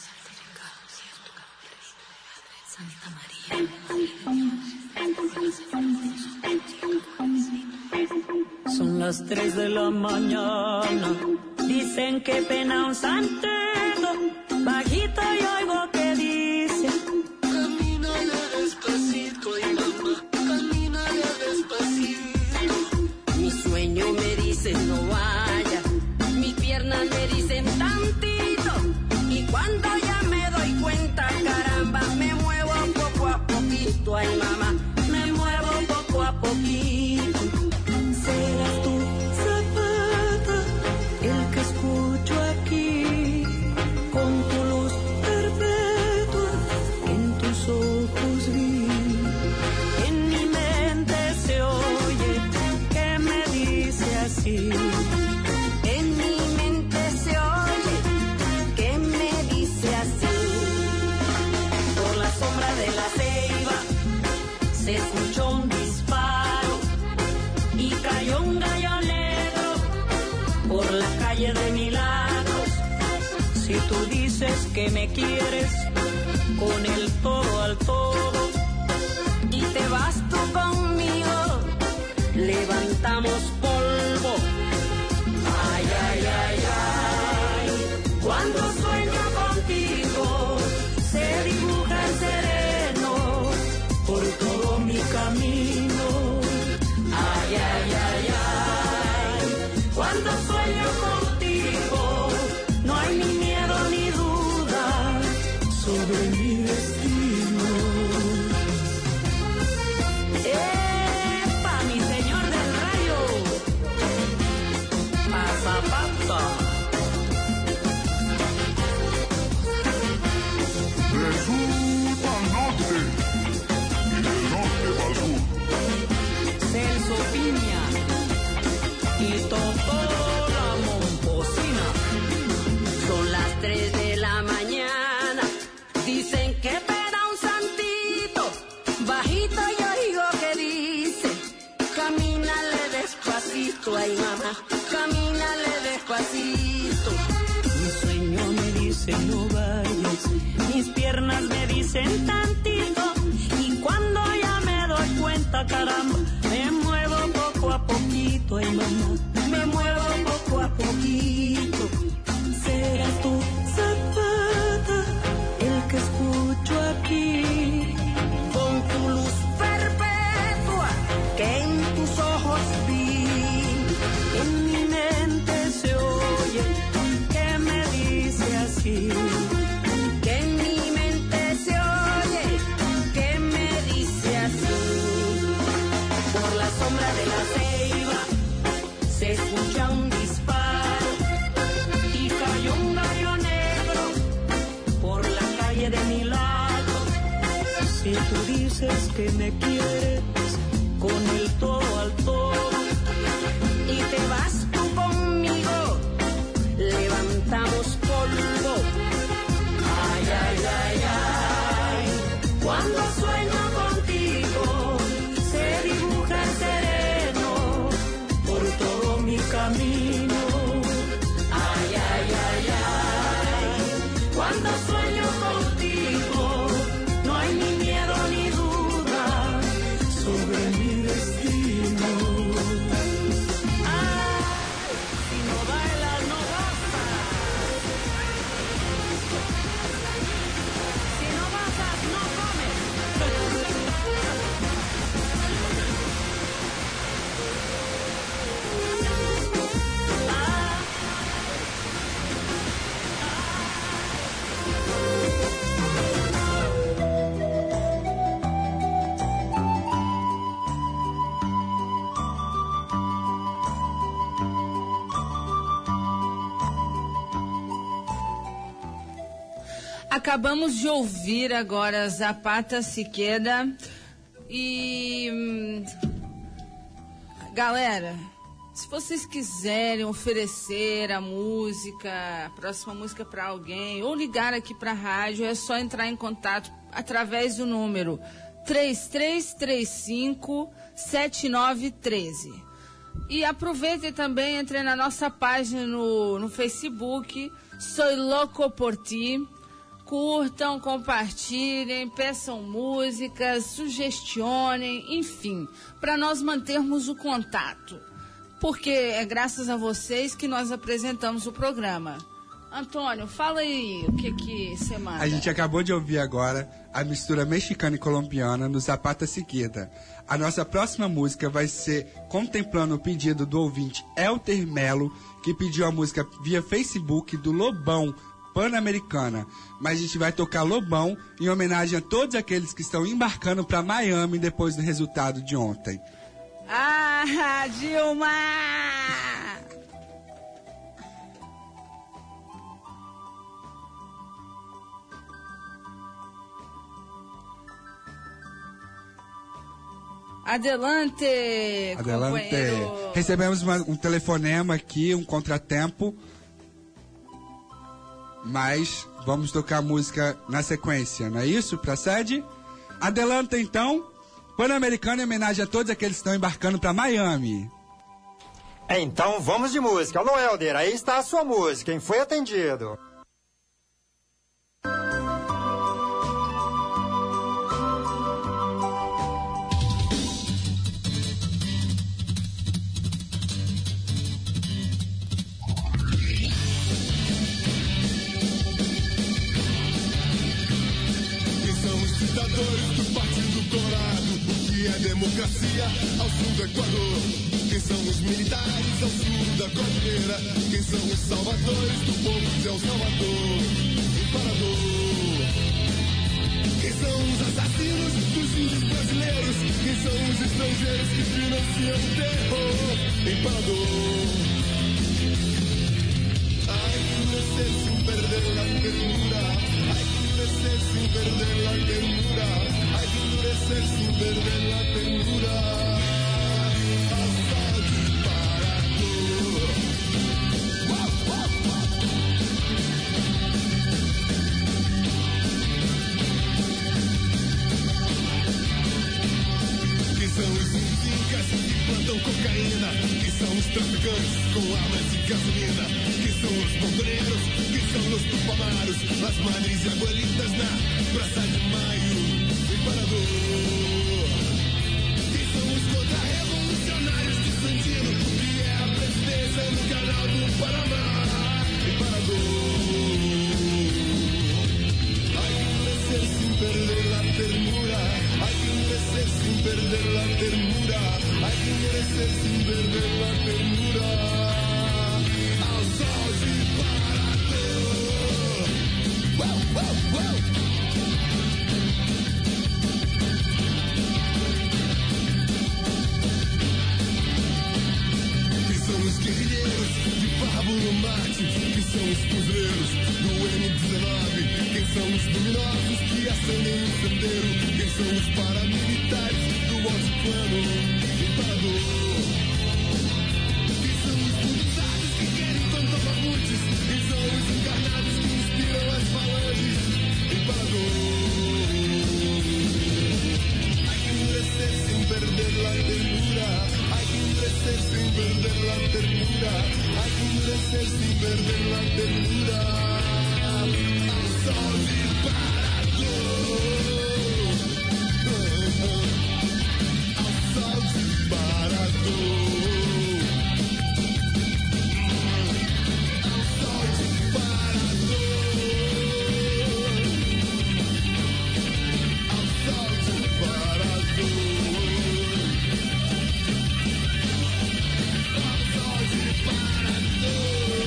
Speaker 20: Son las tres de la mañana, dicen que pena un santeto, bajito y oigo que dice: camínale despacito, y mamá, camínale despacito. Mi sueño me dice no vaya, mis piernas me dicen tantito, y cuando ya me doy cuenta, caramba, me muevo poco a poquito, ay mamá, me muevo poco a poquito. Serás tú, Zapata, el que escucho aquí, con tu luz perpetua, en tus ojos vi. En mi mente se oye que me dice así. En mi mente se oye que me dice así. Por la sombra de la ceiba se escuchó un disparo y cayó un gallo negro por la calle de Milagros. Si tú dices que me quieres con el todo al todo y te vas tú conmigo, levantamos por
Speaker 19: dicen tantito y cuando ya me doy cuenta, caramba, me muevo poco a poquito, ay mamá, me muevo poco a poquito. Serás tú, Zapata, el que escucho aquí, con tu luz perpetua que en tus ojos vi. En mi mente se oye que me dice así, que en mi mente se oye que me dice así. Por la sombra de la ceiba se escucha un disparo y cayó un gallo negro por la calle de mi lado. Si tú dices que me quieres con el todo al todo y te vas tú conmigo, levantamos polvo. Ay, ay, ay, ay, cuando sueño contigo se dibuja el sereno por todo mi camino. Ay, ay, ay, ay, cuando sueño contigo no hay ni miedo ni duda sobre mi destino.
Speaker 6: Acabamos de ouvir agora Zapata se Queda e hum, galera, se vocês quiserem oferecer a música, a próxima música para alguém ou ligar aqui para a rádio, é só entrar em contato através do número três três três cinco sete nove um três. E aproveitem também, entrem na nossa página no, no Facebook, Soy Louco por Ti. Curtam, compartilhem, peçam músicas, sugestionem, enfim, para nós mantermos o contato. Porque é graças a vocês que nós apresentamos o programa. Antônio, fala aí o que que você manda.
Speaker 5: A gente acabou de ouvir agora a mistura mexicana e colombiana no Zapata se Queda. A nossa próxima música vai ser contemplando o pedido do ouvinte Elter Melo, que pediu a música via Facebook do Lobão, Pan-Americana, mas a gente vai tocar Lobão em homenagem a todos aqueles que estão embarcando para Miami depois do resultado de ontem.
Speaker 6: Ah, Dilma! Adelante,
Speaker 5: Adelante.
Speaker 6: Companheiro.
Speaker 5: Recebemos uma, um telefonema aqui, um contratempo. Mas vamos tocar a música na sequência, não é isso? Procede? Adelanta então, Pan-Americano em homenagem a todos aqueles que estão embarcando para Miami.
Speaker 4: Então vamos de música. Alô, Helder, aí está a sua música. Quem foi atendido?
Speaker 21: Do Partido Colorado, o que é democracia ao sul do Equador? Quem são os militares ao sul da cordilheira? Quem são os salvadores do povo de El Salvador? Imperador. Quem são os assassinos dos índios brasileiros? Quem são os estrangeiros que financiam o terror? Imperador. Hay que endurecer sin perder la ternura. Hay que endurecer sin perder la ternura. Hay que endurecer sin perder la ternura. Asfalto imperador. Wow, wow, wow. Quem são os incas que plantam cocaína? Quem são os traficantes com armas e gasolina? Quem são os bombeiros? Quem São los tupamaros, las madres y abuelitas na Praça de Maio, Imperador. Quem são os contra-revolucionários de Santino, que é a presidência no canal do Panamá, Imperador. Hay que crecer sin perder la ternura, hay que crecer sin perder la ternura, hay que crecer sin perder la ternura. Ao sol de Imperador. Wow, wow, wow. Que são os guerrilheiros de Pablo Mate, que são os fuzileiros do eme dezenove, quem são os luminosos que acendem o candeeiro, quem são os paramilitares do altiplano, Imperador. Quem são os budizados que querem tanto mamutes, quem são os encarnados que inspiram as falanges, Imperador. Hay que endurecer sin perder la ternura, hay que endurecer sin perder la ternura, hay que endurecer sin perder la ternura. Ao sol de Imperador. Ao sol de Imperador. Ao sol de Imperador. Ao sol de Imperador. Ao sol de Imperador.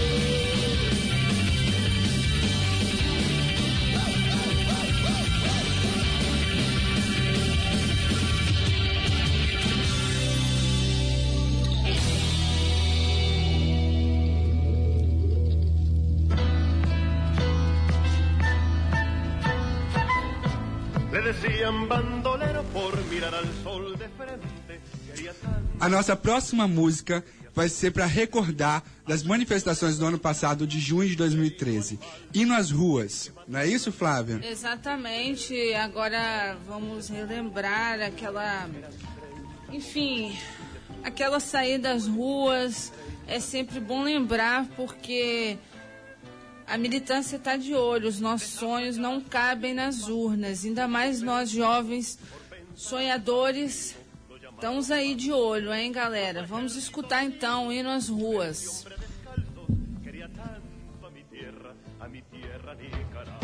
Speaker 8: Le decían bandolero por mirar al sol de frente. Quería tanto.
Speaker 5: A nossa próxima música vai ser para recordar das manifestações do ano passado, de junho de dois mil e treze. Hino às ruas. Não é isso, Flávia?
Speaker 6: Exatamente. Agora vamos relembrar aquela... Enfim, aquela saída às ruas. É sempre bom lembrar, porque a militância está de olho. Os nossos sonhos não cabem nas urnas. Ainda mais nós jovens sonhadores. Estamos aí de olho, hein, galera? Vamos escutar então o Hino às ruas.
Speaker 8: Quería tanto a mi tierra, a mi tierra Nicaragua.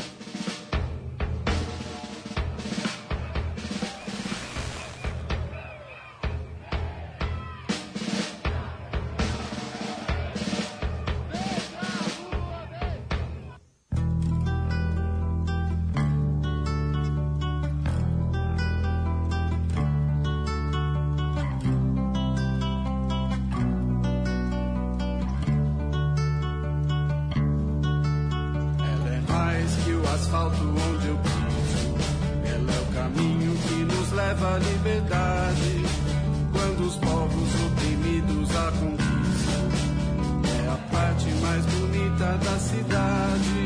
Speaker 22: Asfalto onde eu piso, ela é o caminho que nos leva à liberdade. Quando os povos oprimidos a conquistam, é a parte mais bonita da cidade.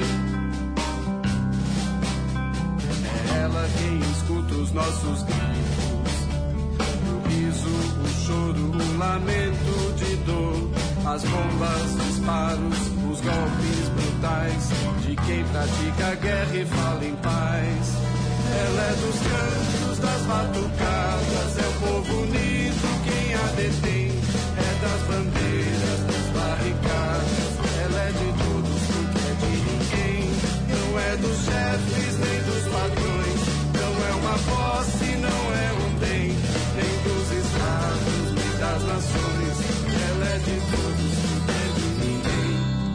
Speaker 22: É ela quem escuta os nossos gritos, o riso, o choro, o lamento de dor, as bombas, disparos, os golpes brutais de quem pratica a guerra e fala em paz. Ela é dos cantos, das batucadas, é o povo unido quem a detém. É das bandeiras, das barricadas, ela é de todos porque é de ninguém. Não é dos chefes nem dos patrões, não é uma posse, não é um bem, nem dos estados, nem das nações. Ela é de todos porque é de ninguém.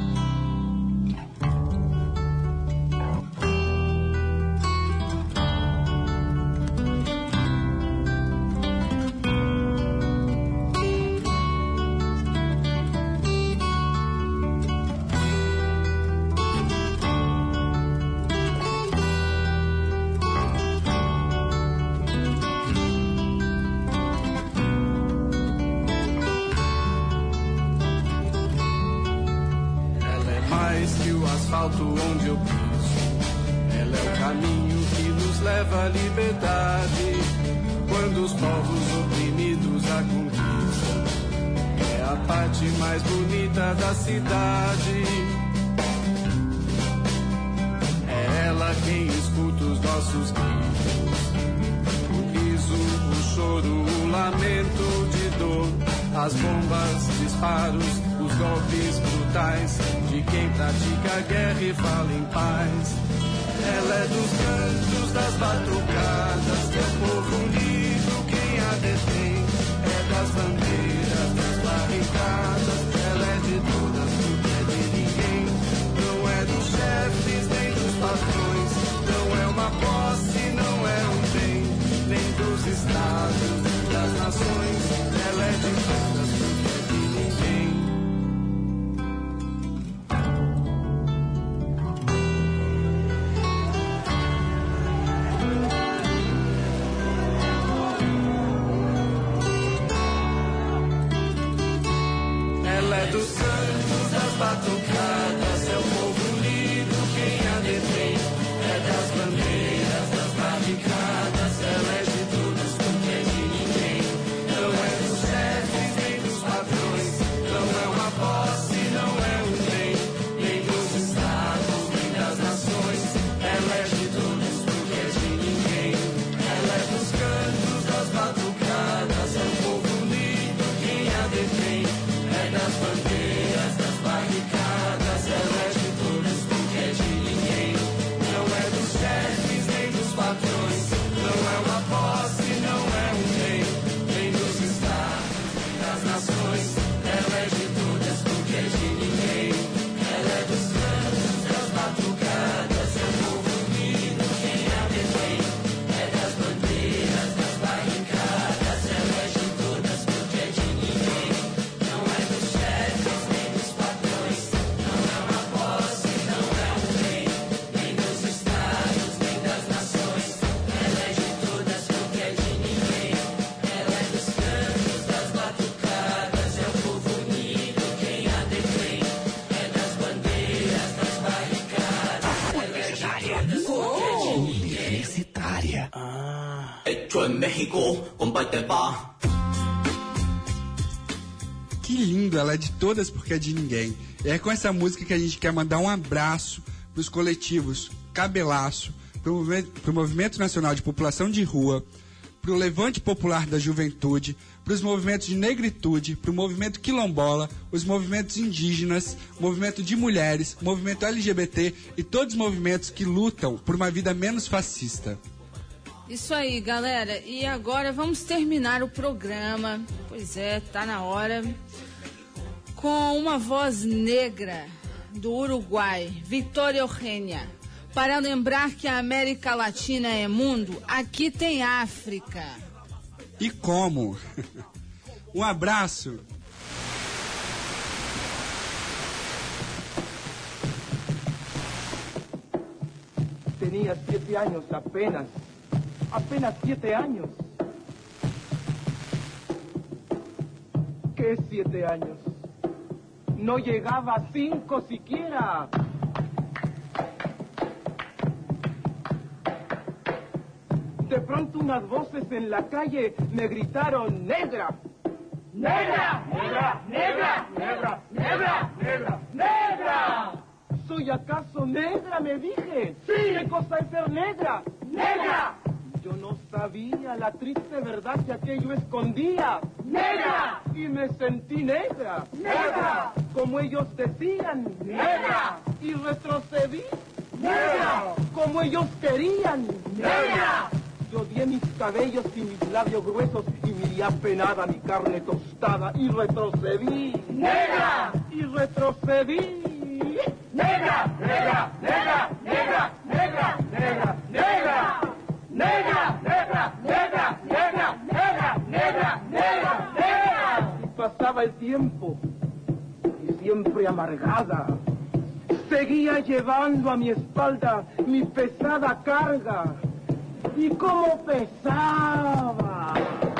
Speaker 22: Asfalto onde eu piso, ela é o caminho que nos leva à liberdade. Quando os povos oprimidos a conquistam, é a parte mais bonita da cidade. Ela quem escuta os nossos gritos, o riso, o choro, o lamento de dor, as bombas, disparos, os golpes brutais de quem pratica guerra e fala em paz. Ela é dos cantos, das batucadas, é o povo unido quem a detém, é das bandeiras, das barricadas, ela é de todas, não é de ninguém, não é dos chefes nem dos patrões, não é uma posse, não é um bem, nem dos estados, nem das nações, ela é de todas, não é de ninguém. Ela é dos santos, das batucadas, é o povo unido quem a detém, é das bandeiras, das barricadas, ela é de todos, não é de ninguém, não é dos chefes nem dos patrões, não é uma posse, não é um bem, nem dos estados, nem das nações, ela é de todos, não é de ninguém, ela é dos cantos, das batucadas, é o povo unido quem a detém, é das bandeiras, das barricadas, ela é de todos, nunca é de ninguém, não é dos chefes nem dos patrões, não é uma posse, não é um bem, nem dos estados, nem das nações, ela é de todas, nunca é de ninguém, ela é dos cantos, das batucadas, é o povo unido quem a detém, é das bandeiras, das barricadas, ela é de todas, nunca é de ninguém, não é dos chefes nem dos patrões, não é uma posse, não é um bem, nem dos estados, nem das nações, ela é de todas, nunca é de ninguém, ela é dos cantos, das batucadas, é o povo unido quem a detém, é das bandeiras, das barricadas, ela é de todas, nunca é de ninguém.
Speaker 13: Universitária. Hecho en México, comparte pa.
Speaker 5: Que lindo, ela é de todas porque é de ninguém. E é com essa música que a gente quer mandar um abraço pros coletivos Cabelaço, pro movimento, pro movimento Nacional de População de Rua, pro Levante Popular da Juventude, pros movimentos de negritude, pro movimento quilombola, os movimentos indígenas, movimento de mulheres, movimento L G B T e todos os movimentos que lutam por uma vida menos fascista.
Speaker 6: Isso aí, galera. E agora vamos terminar o programa. Pois é, tá na hora. Com uma voz negra do Uruguai, Victoria Eugênia. Para lembrar que a América Latina é mundo, aqui tem África.
Speaker 5: E como? Um abraço.
Speaker 9: Tenía siete años apenas. Apenas siete años. ¿Qué siete años? No llegaba a cinco siquiera. De pronto unas voces en la calle me gritaron ¡negra! ¡Negra! ¡Negra! ¡Negra! ¡Negra! ¡Negra! ¡Negra! ¡Negra! ¿Soy acaso negra? Me dije. ¡Sí! ¿Qué cosa es ser negra? ¡Negra! Yo no sabía la triste verdad que aquello escondía. ¡Negra! Y me sentí negra. ¡Negra! Como ellos decían. ¡Negra! Y retrocedí. ¡Negra! Como ellos querían. ¡Negra! Yo di mis cabellos y mis labios gruesos y miré apenada mi carne tostada y retrocedí. ¡Negra! Y retrocedí. ¡Negra! ¡Negra! ¡Negra! ¡Negra! ¡Negra! ¡Negra! ¡Negra! ¡Negra! ¡Negra! ¡Negra! ¡Negra! ¡Negra! ¡Negra! ¡Negra! ¡Negra! Y pasaba el tiempo y siempre amargada seguía llevando a mi espalda mi pesada carga. ¿Y cómo pesaba?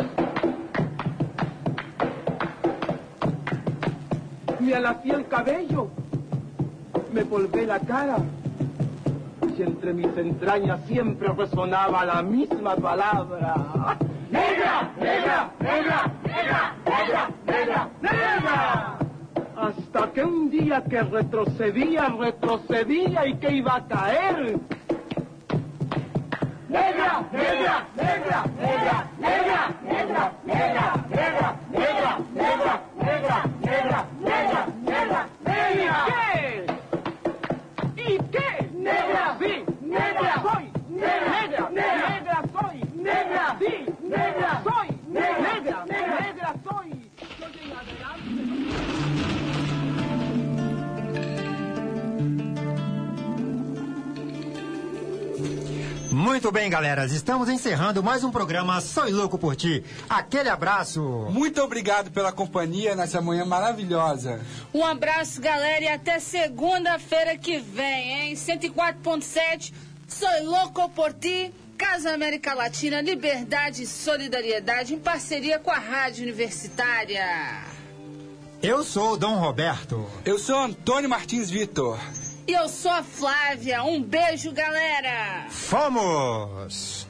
Speaker 9: Me alacé el cabello, me polvé la cara y entre mis entrañas siempre resonaba la misma palabra. ¡Negra! ¡Negra! ¡Negra! ¡Negra! ¡Negra! ¡Negra! ¡Negra! Hasta que un día que retrocedía, retrocedía y que iba a caer, negra, negra, negra, negra, negra, negra, negra, negra, negra, negra, negra, negra, negra, negra, negra. ¿Qué? ¿Y qué? Negra, sí, negra, soy, negra, negra, negra, soy, negra, sí, negra, soy, negra, negra, negra, soy. Soy en adelante.
Speaker 4: Muito bem, galera. Estamos encerrando mais um programa Sou Louco por Ti. Aquele abraço.
Speaker 5: Muito obrigado pela companhia nessa manhã maravilhosa.
Speaker 6: Um abraço, galera, e até segunda-feira que vem, hein? cento e quatro ponto sete, Sou Louco por Ti, Casa América Latina, Liberdade e Solidariedade, em parceria com a Rádio Universitária.
Speaker 4: Eu sou o Dom Roberto.
Speaker 5: Eu sou Antônio Martins Vitor.
Speaker 6: E eu sou a Flávia. Um beijo, galera.
Speaker 4: Fomos!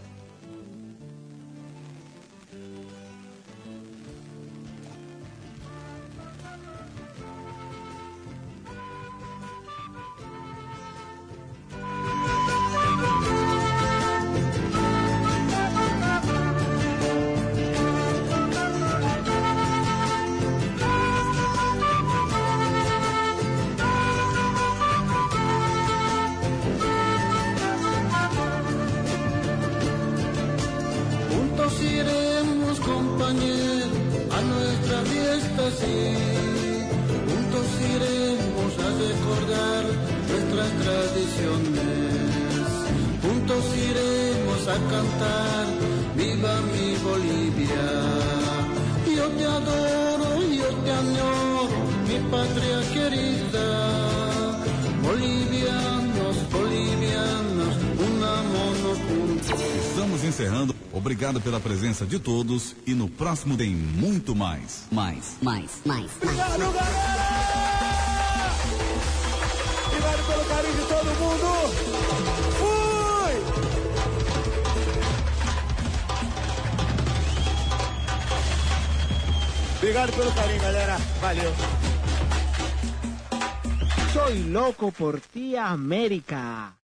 Speaker 2: Iremos, compañero, a nuestra fiesta, sí. Juntos iremos a recordar nuestras tradiciones. Juntos iremos a cantar Viva mi Bolivia. Yo te adoro, yo te añoro, mi patria querida. Bolivianos, bolivianos, unámonos juntos.
Speaker 12: Estamos encerrando. Obrigado pela presença de todos e no próximo tem muito mais. Mais, mais, mais, mais.
Speaker 9: Obrigado, galera! Obrigado pelo carinho de todo mundo! Fui! Obrigado pelo carinho, galera. Valeu.
Speaker 3: Soy Loco por Ti, América.